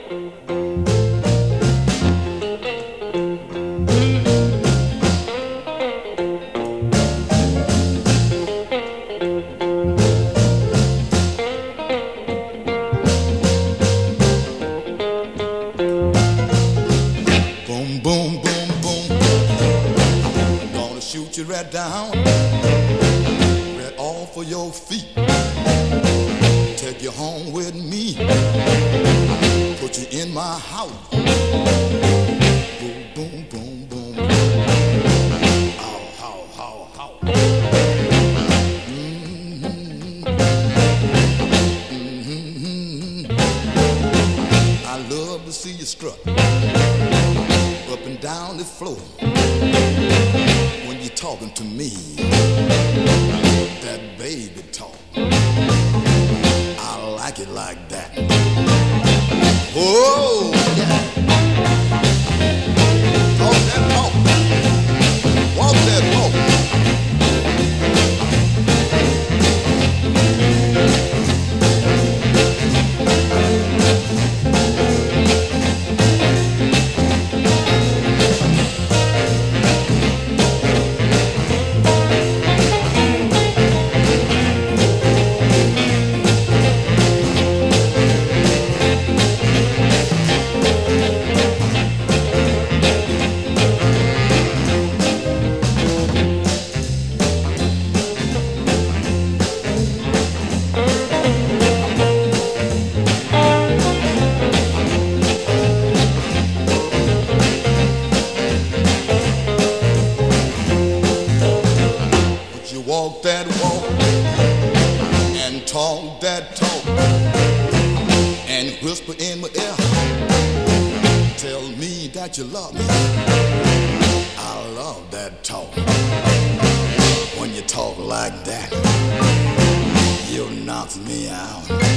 Boom, boom, boom, boom. Gonna shoot you right down, right off of your feet. Take you home with me, put you in my house. Boom, boom, boom, boom. How, how, how, how. Mm-hmm. Mm-hmm. I love to see you strut up and down the floor when you're talking to me. That baby talk, I like it like that. Oh, yeah. Talk that talk, walk that walk. Walk that walk and talk that talk and whisper in my ear, tell me that you love me. I love that talk. When you talk like that, you knock me out.